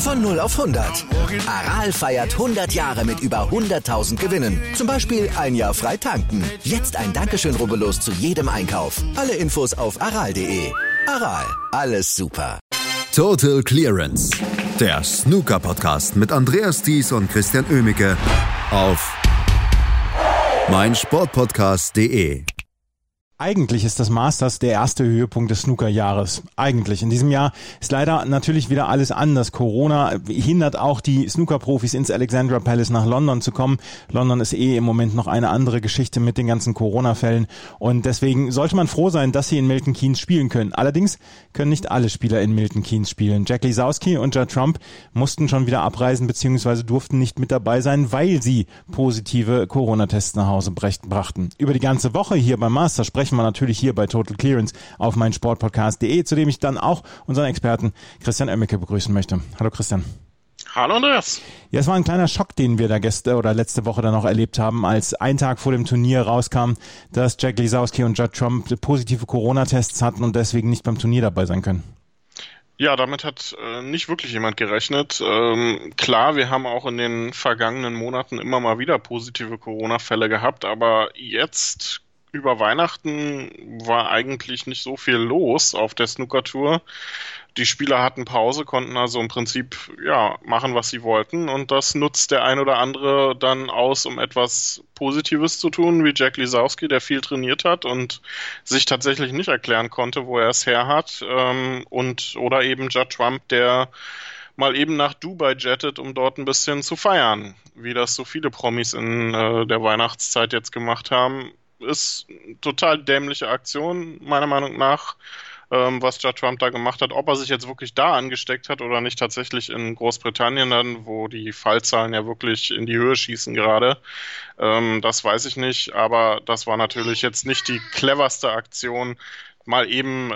Von 0 auf 100. Aral feiert 100 Jahre mit über 100.000 Gewinnen. Zum Beispiel ein Jahr frei tanken. Jetzt ein Dankeschön, rubbellos zu jedem Einkauf. Alle Infos auf aral.de. Aral, alles super. Total Clearance. Der Snooker-Podcast mit Andreas Thies und Christian Oemicke auf meinsportpodcast.de. Eigentlich ist das Masters der erste Höhepunkt des Snookerjahres. Eigentlich. In diesem Jahr ist leider natürlich wieder alles anders. Corona hindert auch die Snookerprofis ins Alexandra Palace nach London zu kommen. London ist im Moment noch eine andere Geschichte mit den ganzen Corona-Fällen. Und deswegen sollte man froh sein, dass sie in Milton Keynes spielen können. Allerdings können nicht alle Spieler in Milton Keynes spielen. Jack Lisowski und Judd Trump mussten schon wieder abreisen bzw. durften nicht mit dabei sein, weil sie positive Corona-Tests nach Hause brachten. Über die ganze Woche hier beim Masters sprechen wir natürlich hier bei Total Clearance auf meinsportpodcast.de, zu dem ich dann auch unseren Experten Christian Oemicke begrüßen möchte. Hallo Christian. Hallo Andreas. Ja, es war ein kleiner Schock, den wir da letzte Woche dann noch erlebt haben, als ein Tag vor dem Turnier rauskam, dass Jack Lisowski und Judd Trump positive Corona-Tests hatten und deswegen nicht beim Turnier dabei sein können. Ja, damit hat nicht wirklich jemand gerechnet. Klar, wir haben auch in den vergangenen Monaten immer mal wieder positive Corona-Fälle gehabt, aber jetzt über Weihnachten war eigentlich nicht so viel los auf der Snooker-Tour. Die Spieler hatten Pause, konnten also im Prinzip machen, was sie wollten. Und das nutzt der ein oder andere dann aus, um etwas Positives zu tun, wie Jack Lisowski, der viel trainiert hat und sich tatsächlich nicht erklären konnte, wo er es her hat. Oder eben Judd Trump, der mal eben nach Dubai jettet, um dort ein bisschen zu feiern, wie das so viele Promis in der Weihnachtszeit jetzt gemacht haben. Ist eine total dämliche Aktion, meiner Meinung nach, was Judd Trump da gemacht hat. Ob er sich jetzt wirklich da angesteckt hat oder nicht tatsächlich in Großbritannien dann, wo die Fallzahlen ja wirklich in die Höhe schießen gerade, das weiß ich nicht. Aber das war natürlich jetzt nicht die cleverste Aktion, mal eben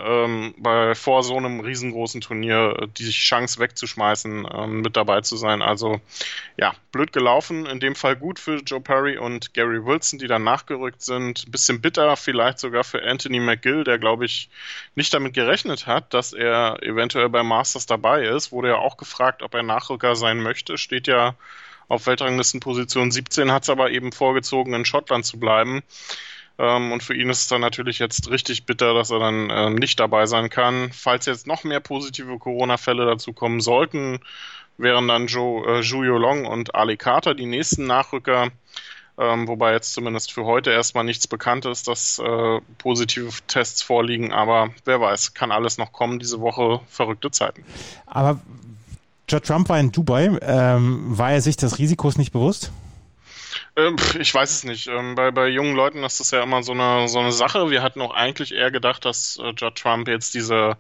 vor so einem riesengroßen Turnier die Chance wegzuschmeißen, mit dabei zu sein. Also ja, blöd gelaufen, in dem Fall gut für Joe Perry und Gary Wilson, die dann nachgerückt sind. Ein bisschen bitter vielleicht sogar für Anthony McGill, der, glaube ich, nicht damit gerechnet hat, dass er eventuell beim Masters dabei ist. Wurde ja auch gefragt, ob er Nachrücker sein möchte. Steht ja auf Weltranglistenposition 17, hat es aber eben vorgezogen, in Schottland zu bleiben. Und für ihn ist es dann natürlich jetzt richtig bitter, dass er dann nicht dabei sein kann. Falls jetzt noch mehr positive Corona-Fälle dazu kommen sollten, wären dann Zhu Yolong und Ali Carter die nächsten Nachrücker. Wobei jetzt zumindest für heute erstmal nichts bekannt ist, dass positive Tests vorliegen. Aber wer weiß, kann alles noch kommen diese Woche. Verrückte Zeiten. Aber Judd Trump war in Dubai. War er sich des Risikos nicht bewusst? Ich weiß es nicht. Bei jungen Leuten ist das ja immer so eine Sache. Wir hatten auch eigentlich eher gedacht, dass Judd Trump jetzt diese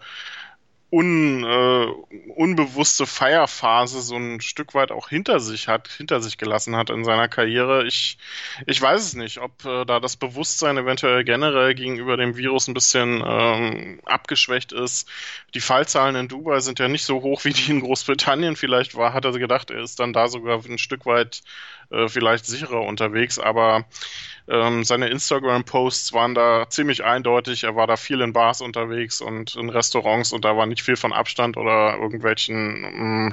unbewusste Feierphase so ein Stück weit auch hinter sich gelassen hat in seiner Karriere. Ich weiß es nicht, ob da das Bewusstsein eventuell generell gegenüber dem Virus ein bisschen abgeschwächt ist. Die Fallzahlen in Dubai sind ja nicht so hoch, wie die in Großbritannien vielleicht war. Hat er gedacht, er ist dann da sogar ein Stück weit vielleicht sicherer unterwegs, aber seine Instagram-Posts waren da ziemlich eindeutig. Er war da viel in Bars unterwegs und in Restaurants und da war nicht viel von Abstand oder irgendwelchen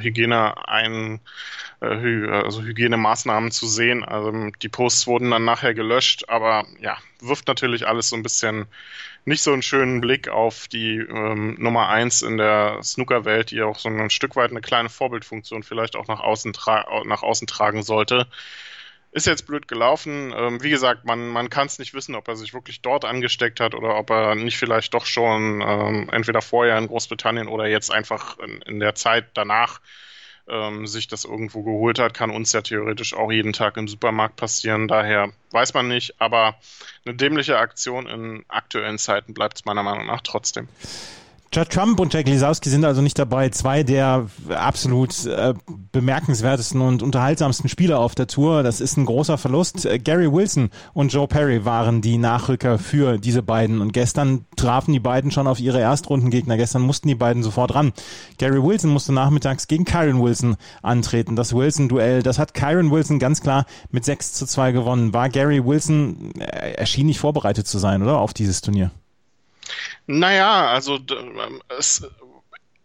Hygienemaßnahmen zu sehen. Also die Posts wurden dann nachher gelöscht, aber ja, wirft natürlich alles so ein bisschen nicht so einen schönen Blick auf die Nummer 1 in der Snookerwelt, die auch so ein Stück weit eine kleine Vorbildfunktion vielleicht auch nach außen tragen sollte. Ist jetzt blöd gelaufen. Wie gesagt, man kann es nicht wissen, ob er sich wirklich dort angesteckt hat oder ob er nicht vielleicht doch schon entweder vorher in Großbritannien oder jetzt einfach in der Zeit danach sich das irgendwo geholt hat. Kann uns ja theoretisch auch jeden Tag im Supermarkt passieren. Daher weiß man nicht. Aber eine dämliche Aktion in aktuellen Zeiten bleibt es meiner Meinung nach trotzdem. Judd Trump und Jack Lisowski sind also nicht dabei. Zwei der absolut bemerkenswertesten und unterhaltsamsten Spieler auf der Tour. Das ist ein großer Verlust. Gary Wilson und Joe Perry waren die Nachrücker für diese beiden. Und gestern trafen die beiden schon auf ihre Erstrundengegner. Gestern mussten die beiden sofort ran. Gary Wilson musste nachmittags gegen Kyren Wilson antreten. Das Wilson-Duell, das hat Kyren Wilson ganz klar mit 6-2 gewonnen. War Gary Wilson, er schien nicht vorbereitet zu sein, oder? Auf dieses Turnier. Naja, also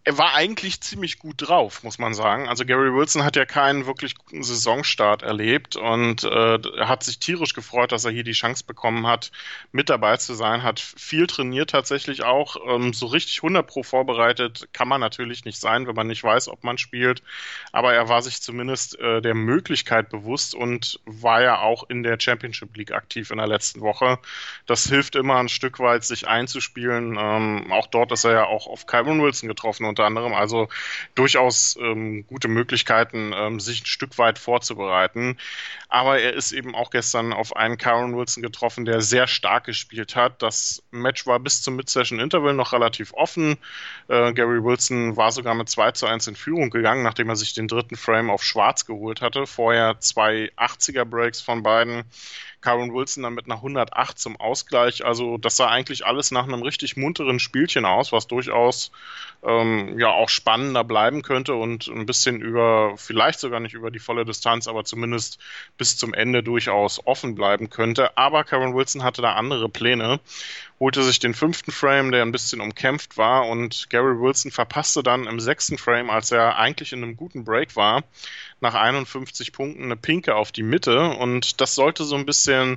Er war eigentlich ziemlich gut drauf, muss man sagen. Also Gary Wilson hat ja keinen wirklich guten Saisonstart erlebt und er hat sich tierisch gefreut, dass er hier die Chance bekommen hat, mit dabei zu sein. Hat viel trainiert tatsächlich auch. So richtig 100% vorbereitet kann man natürlich nicht sein, wenn man nicht weiß, ob man spielt. Aber er war sich zumindest der Möglichkeit bewusst und war ja auch in der Championship League aktiv in der letzten Woche. Das hilft immer ein Stück weit, sich einzuspielen. Auch dort ist er ja auch auf Kyron Wilson getroffen unter anderem, also durchaus gute Möglichkeiten, sich ein Stück weit vorzubereiten. Aber er ist eben auch gestern auf einen Kyron Wilson getroffen, der sehr stark gespielt hat. Das Match war bis zum Mid-Session-Interval noch relativ offen. Gary Wilson war sogar mit 2:1 in Führung gegangen, nachdem er sich den dritten Frame auf Schwarz geholt hatte. Vorher 2 80er-Breaks von beiden. Kyron Wilson dann mit einer 108 zum Ausgleich. Also das sah eigentlich alles nach einem richtig munteren Spielchen aus, was durchaus auch spannender bleiben könnte und ein bisschen vielleicht sogar nicht über die volle Distanz, aber zumindest bis zum Ende durchaus offen bleiben könnte. Aber Kyron Wilson hatte da andere Pläne, holte sich den 5. Frame, der ein bisschen umkämpft war, und Gary Wilson verpasste dann im 6. Frame, als er eigentlich in einem guten Break war, nach 51 Punkten eine Pinke auf die Mitte, und das sollte so ein bisschen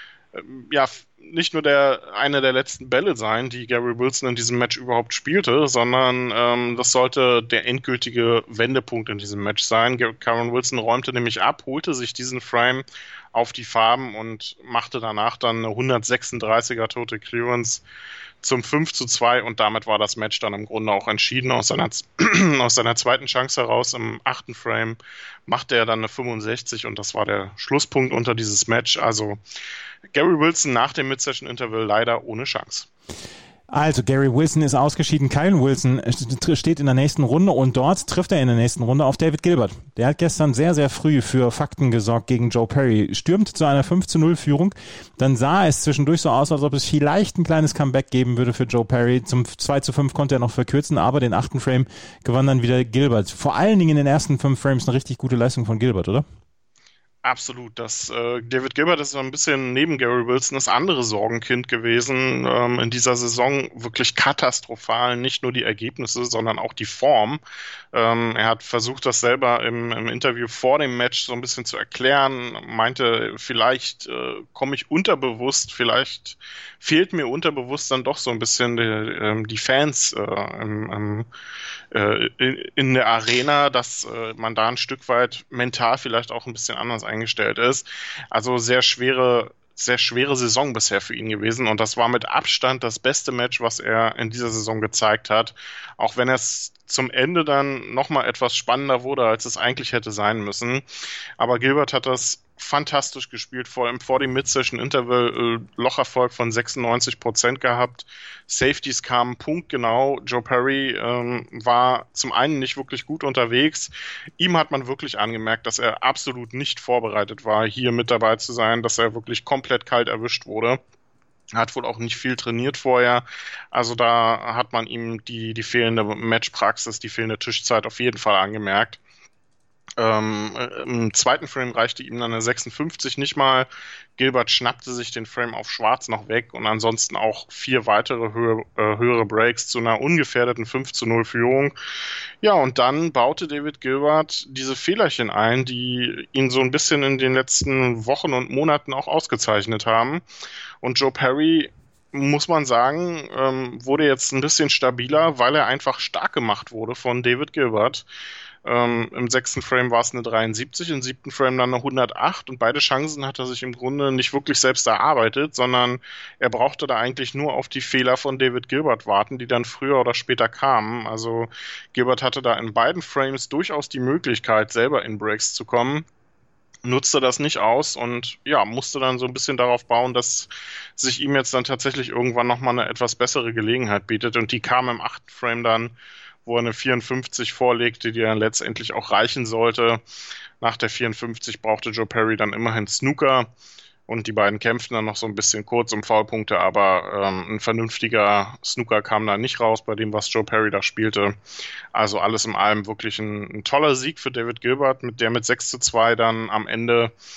nicht nur eine der letzten Bälle sein, die Gary Wilson in diesem Match überhaupt spielte, sondern das sollte der endgültige Wendepunkt in diesem Match sein. Kyron Wilson räumte nämlich ab, holte sich diesen Frame auf die Farben und machte danach dann eine 136er Total Clearance zum 5:2, und damit war das Match dann im Grunde auch entschieden. Aus seiner zweiten Chance heraus im 8. Frame machte er dann eine 65 und das war der Schlusspunkt unter dieses Match. Also Gary Wilson nach dem Mid-Session-Interval leider ohne Chance. Also Gary Wilson ist ausgeschieden, Kyron Wilson steht in der nächsten Runde und dort trifft er in der nächsten Runde auf David Gilbert. Der hat gestern sehr, sehr früh für Fakten gesorgt gegen Joe Perry, stürmt zu einer 5:0 Führung. Dann sah es zwischendurch so aus, als ob es vielleicht ein kleines Comeback geben würde für Joe Perry. Zum 2:5 konnte er noch verkürzen, aber den 8. Frame gewann dann wieder Gilbert. Vor allen Dingen in den ersten 5 Frames eine richtig gute Leistung von Gilbert, oder? Absolut. David Gilbert ist so ein bisschen neben Gary Wilson das andere Sorgenkind gewesen in dieser Saison. Wirklich katastrophal, nicht nur die Ergebnisse, sondern auch die Form. Er hat versucht, das selber im Interview vor dem Match so ein bisschen zu erklären, meinte, vielleicht komme ich unterbewusst, vielleicht fehlt mir unterbewusst dann doch so ein bisschen die Fans in der Arena, dass man da ein Stück weit mental vielleicht auch ein bisschen anders eingestellt ist. Also sehr schwere Saison bisher für ihn gewesen, und das war mit Abstand das beste Match, was er in dieser Saison gezeigt hat, auch wenn es zum Ende dann nochmal etwas spannender wurde, als es eigentlich hätte sein müssen. Aber Gilbert hat das fantastisch gespielt, vor allem vor dem Mid-Session-Interval Locherfolg von 96% gehabt. Safeties kamen punktgenau. Joe Perry war zum einen nicht wirklich gut unterwegs. Ihm hat man wirklich angemerkt, dass er absolut nicht vorbereitet war, hier mit dabei zu sein, dass er wirklich komplett kalt erwischt wurde. Hat wohl auch nicht viel trainiert vorher. Also da hat man ihm die fehlende Matchpraxis, die fehlende Tischzeit auf jeden Fall angemerkt. Im 2. Frame reichte ihm dann eine 56 nicht mal. Gilbert schnappte sich den Frame auf Schwarz noch weg und ansonsten auch 4 weitere höhere Breaks zu einer ungefährdeten 5:0 Führung. Ja, und dann baute David Gilbert diese Fehlerchen ein, die ihn so ein bisschen in den letzten Wochen und Monaten auch ausgezeichnet haben. Und Joe Perry, muss man sagen, wurde jetzt ein bisschen stabiler, weil er einfach stark gemacht wurde von David Gilbert. Im 6. Frame war es eine 73, im 7. Frame dann eine 108, und beide Chancen hat er sich im Grunde nicht wirklich selbst erarbeitet, sondern er brauchte da eigentlich nur auf die Fehler von David Gilbert warten, die dann früher oder später kamen. Also Gilbert hatte da in beiden Frames durchaus die Möglichkeit, selber in Breaks zu kommen, nutzte das nicht aus und musste dann so ein bisschen darauf bauen, dass sich ihm jetzt dann tatsächlich irgendwann nochmal eine etwas bessere Gelegenheit bietet, und die kam im 8. Frame dann, wo er eine 54 vorlegte, die dann letztendlich auch reichen sollte. Nach der 54 brauchte Joe Perry dann immerhin Snooker, und die beiden kämpften dann noch so ein bisschen kurz um Foulpunkte, aber ein vernünftiger Snooker kam da nicht raus bei dem, was Joe Perry da spielte. Also alles in allem wirklich ein toller Sieg für David Gilbert, der mit 6:2 dann am Ende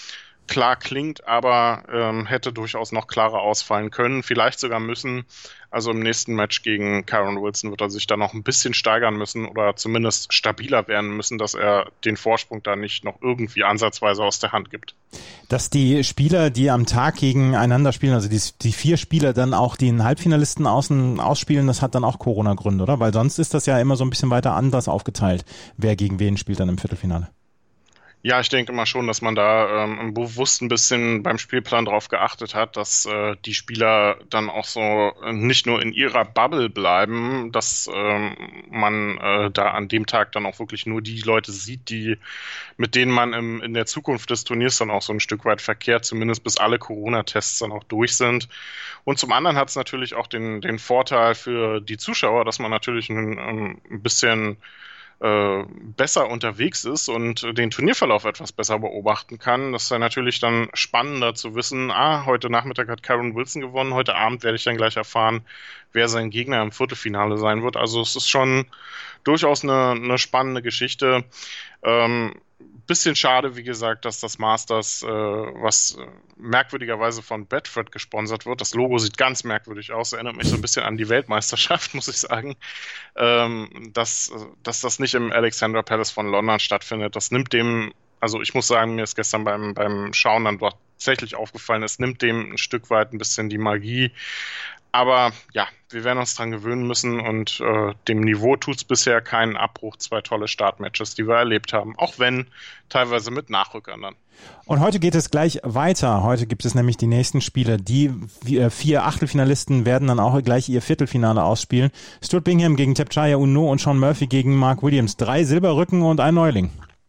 klar klingt, aber hätte durchaus noch klarer ausfallen können, vielleicht sogar müssen. Also im nächsten Match gegen Kyron Wilson wird er sich da noch ein bisschen steigern müssen oder zumindest stabiler werden müssen, dass er den Vorsprung da nicht noch irgendwie ansatzweise aus der Hand gibt. Dass die Spieler, die am Tag gegeneinander spielen, also die 4 Spieler dann auch den Halbfinalisten ausspielen, das hat dann auch Corona-Gründe, oder? Weil sonst ist das ja immer so ein bisschen weiter anders aufgeteilt, wer gegen wen spielt dann im Viertelfinale. Ja, ich denke mal schon, dass man da bewusst ein bisschen beim Spielplan drauf geachtet hat, dass die Spieler dann auch so nicht nur in ihrer Bubble bleiben, dass man da an dem Tag dann auch wirklich nur die Leute sieht, mit denen man in der Zukunft des Turniers dann auch so ein Stück weit verkehrt, zumindest bis alle Corona-Tests dann auch durch sind. Und zum anderen hat es natürlich auch den Vorteil für die Zuschauer, dass man natürlich ein bisschen besser unterwegs ist und den Turnierverlauf etwas besser beobachten kann. Das ist ja natürlich dann spannender zu wissen, heute Nachmittag hat Kyron Wilson gewonnen, heute Abend werde ich dann gleich erfahren, wer sein Gegner im Viertelfinale sein wird. Also es ist schon durchaus eine spannende Geschichte. Bisschen schade, wie gesagt, dass das Masters, was merkwürdigerweise von Bedford gesponsert wird, das Logo sieht ganz merkwürdig aus, erinnert mich so ein bisschen an die Weltmeisterschaft, muss ich sagen, dass das nicht im Alexandra Palace von London stattfindet. Das nimmt dem, also ich muss sagen, mir ist gestern beim Schauen dann doch tatsächlich aufgefallen, es nimmt dem ein Stück weit ein bisschen die Magie. Aber ja, wir werden uns dran gewöhnen müssen und dem Niveau tut es bisher keinen Abbruch. 2 tolle Startmatches, die wir erlebt haben, auch wenn teilweise mit Nachrückern dann. Und heute geht es gleich weiter. Heute gibt es nämlich die nächsten Spiele. Die 4 Achtelfinalisten werden dann auch gleich ihr Viertelfinale ausspielen. Stuart Bingham gegen Tapchaya Uno und Sean Murphy gegen Mark Williams. 3 Silberrücken und ein Neuling.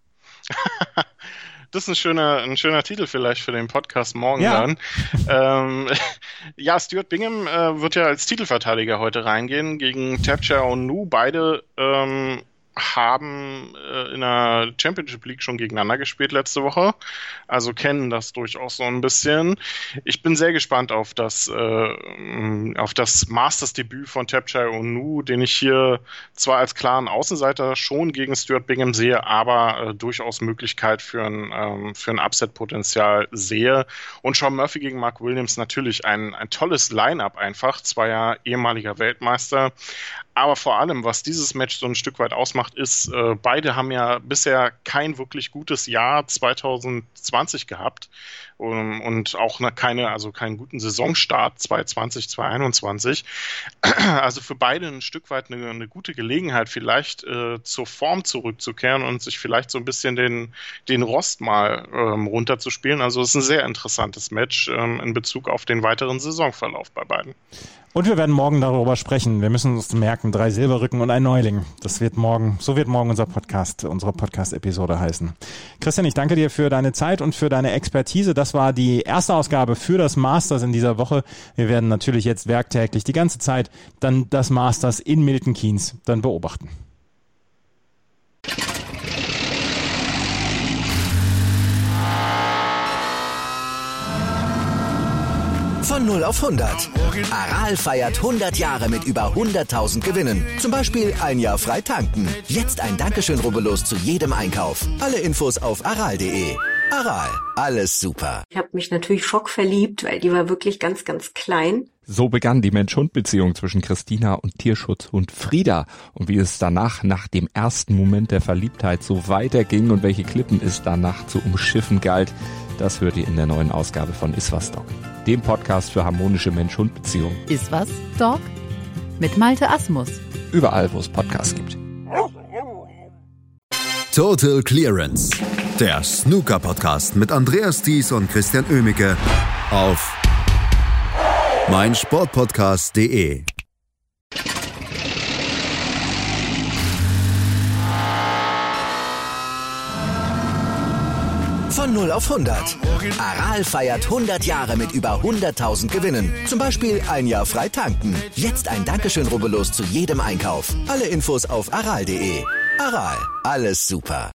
Das ist ein schöner Titel vielleicht für den Podcast morgen dann. Stuart Bingham wird ja als Titelverteidiger heute reingehen gegen Tapchaya Uno. Beide haben in der Championship League schon gegeneinander gespielt letzte Woche, also kennen das durchaus so ein bisschen. Ich bin sehr gespannt auf das Masters-Debüt von Tapchaya Uno, den ich hier zwar als klaren Außenseiter schon gegen Stuart Bingham sehe, aber durchaus Möglichkeit für ein Upset-Potenzial sehe. Und Sean Murphy gegen Mark Williams natürlich ein tolles Line-Up einfach, 2 ehemaliger Weltmeister. Aber vor allem, was dieses Match so ein Stück weit ausmacht, ist, beide haben ja bisher kein wirklich gutes Jahr 2020 gehabt und auch keinen guten Saisonstart 2020, 2021. Also für beide ein Stück weit eine gute Gelegenheit, vielleicht zur Form zurückzukehren und sich vielleicht so ein bisschen den Rost mal runterzuspielen. Also es ist ein sehr interessantes Match in Bezug auf den weiteren Saisonverlauf bei beiden. Und wir werden morgen darüber sprechen. Wir müssen uns merken, 3 Silberrücken und ein Neuling. So wird morgen unsere Podcast-Episode heißen. Christian, ich danke dir für deine Zeit und für deine Expertise. Das war die erste Ausgabe für das Masters in dieser Woche. Wir werden natürlich jetzt werktäglich die ganze Zeit dann das Masters in Milton Keynes dann beobachten. Von 0 auf 100. Aral feiert 100 Jahre mit über 100.000 Gewinnen. Zum Beispiel ein Jahr frei tanken. Jetzt ein Dankeschön, rubbellos zu jedem Einkauf. Alle Infos auf aral.de. Aral, alles super. Ich habe mich natürlich schockverliebt, weil die war wirklich ganz, ganz klein. So begann die Mensch-Hund-Beziehung zwischen Christina und Tierschutzhund Frieda. Und wie es danach, nach dem ersten Moment der Verliebtheit, so weiterging und welche Klippen es danach zu umschiffen galt, das hört ihr in der neuen Ausgabe von Iswas Dog, dem Podcast für harmonische Mensch-Hund-Beziehungen. Iswas Dog mit Malte Asmus. Überall, wo es Podcasts gibt. Total Clearance, der Snooker-Podcast mit Andreas Thies und Christian Oemicke auf meinsportpodcast.de. Von 0 auf 100. Aral feiert 100 Jahre mit über 100.000 Gewinnen. Zum Beispiel ein Jahr frei tanken. Jetzt ein Dankeschön, rubbellos zu jedem Einkauf. Alle Infos auf aral.de. Aral, alles super.